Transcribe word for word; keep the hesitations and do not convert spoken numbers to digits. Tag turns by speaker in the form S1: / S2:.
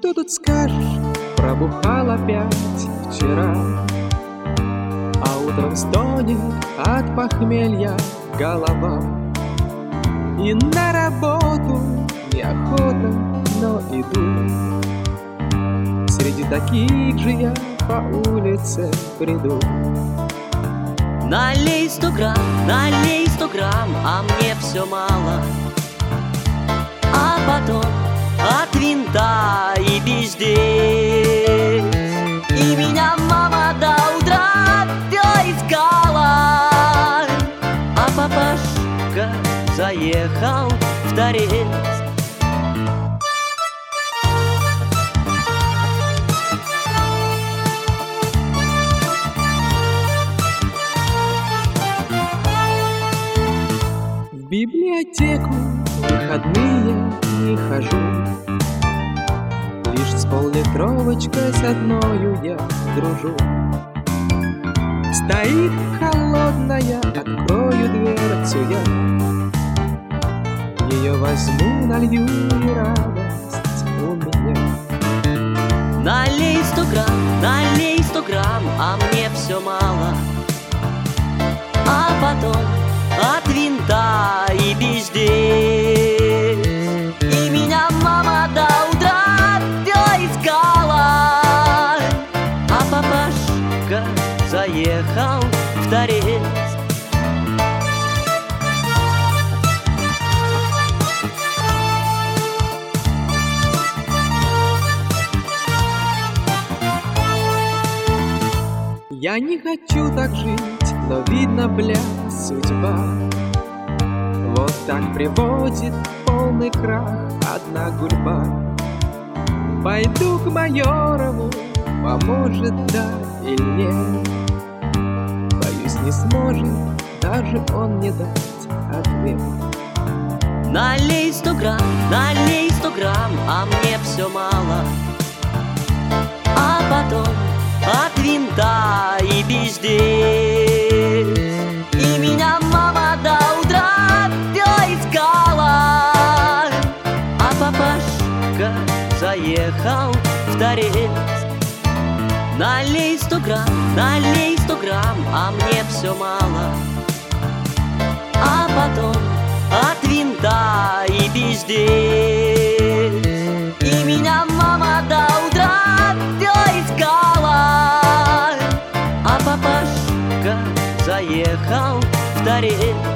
S1: Что тут скажешь, пробухал опять вчера, а утром стонет от похмелья голова. И на работу неохота, но иду. Среди таких же я по улице приду.
S2: Налей сто грамм, налей сто грамм, а мне все мало. А потом от винта и безделья, и меня мама до утра все искала. А папашка заехал в торец.
S1: В библиотеку в выходные не хожу, лишь с поллитровочкой с одною я дружу. Стоит холодная, открою дверцу я, ее возьму, налью, и радость у меня.
S2: Налей сто грамм, налей сто грамм, а мне все мало. А потом от винта и бездель, и меня мама до утра все искала. А папашка заехал в торец.
S1: Я не хочу так жить, но видно, бля, судьба вот так приводит в полный крах одна гульба. Пойду к Майорову, поможет, да или нет. Боюсь, не сможет даже он не дать ответ.
S2: Налей сто грамм, налей сто грамм, а мне все мало. А потом от винта и бездель, и меня мама до утра все искала. А папашка заехал в торец. Налей сто грамм, налей сто грамм, а мне все мало. А потом от винта и бездель, и меня мама до утра все искала. А папашка заехал в торец.